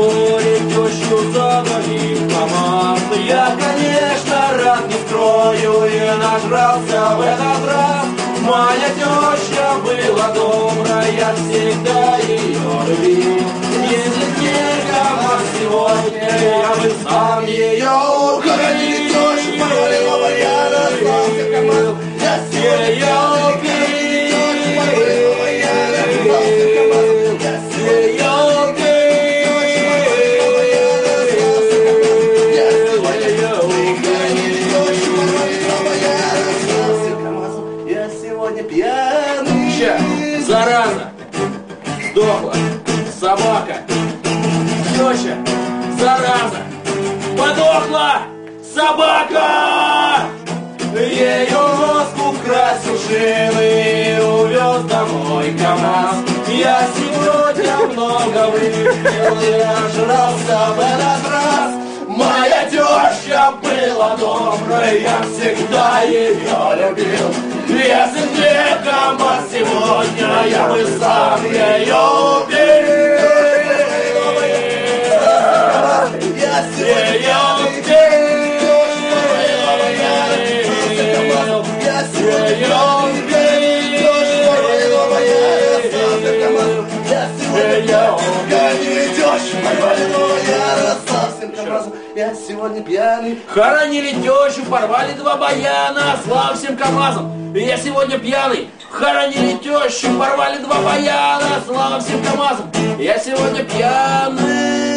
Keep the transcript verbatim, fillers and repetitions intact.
вскоре тещу загоним КамАЗ. Я, конечно, рад не скрою и нажрался в этот раз. Моя теща была добрая, всегда ее любил. Если б не КамАЗ сегодня, я бы сам ее угородил. Тещу порвалила, я расстался КамАЗ. Я ее зараза, сдохла собака, теща, зараза, подохла собака. Ее мозг украсил шины и увез домой КамАЗ. Я сегодня много выпил и нажрался в этот раз. Моя теща была добрая, я всегда ее любил. Если б не КамАЗ сегодня, я бы сам ее убил. Я ее убил. Я ее Я сегодня пьяный. Хоронили тещу, порвали два баяна. Слава всем КамАЗам. Я сегодня пьяный. Хоронили тещу, порвали два баяна. Слава всем КамАЗам. Я сегодня пьяный.